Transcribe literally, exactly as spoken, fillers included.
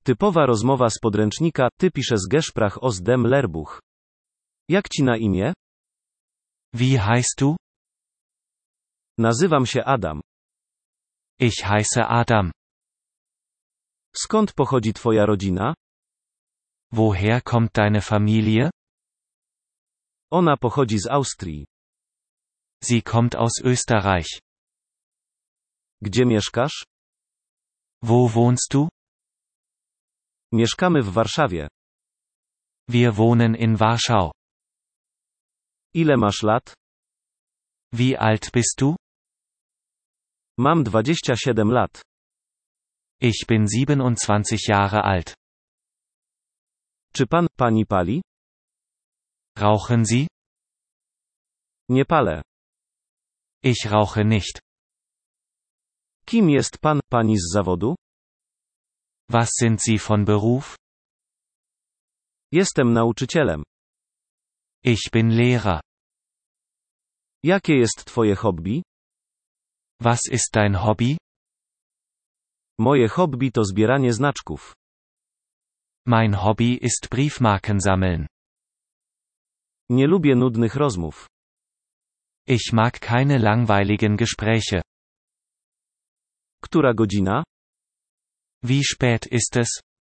Typowa rozmowa z podręcznika, typisches Gespräch aus dem Lehrbuch. Jak ci na imię? Wie heißt du? Nazywam się Adam. Ich heiße Adam. Skąd pochodzi twoja rodzina? Woher kommt deine Familie? Ona pochodzi z Austrii. Sie kommt aus Österreich. Gdzie mieszkasz? Wo wohnst du? Mieszkamy w Warszawie. Wir wohnen in Warschau. Ile masz lat? Wie alt bist du? Mam dwadzieścia siedem lat. Ich bin siebenundzwanzig Jahre alt. Czy pan, pani pali? Rauchen Sie? Nie palę. Ich rauche nicht. Kim jest pan, pani z zawodu? Was sind Sie von Beruf? Jestem nauczycielem. Ich bin Lehrer. Jakie jest twoje hobby? Was ist dein Hobby? Moje hobby to zbieranie znaczków. Mein Hobby ist Briefmarken sammeln. Nie lubię nudnych rozmów. Ich mag keine langweiligen Gespräche. Która godzina? Wie spät ist es?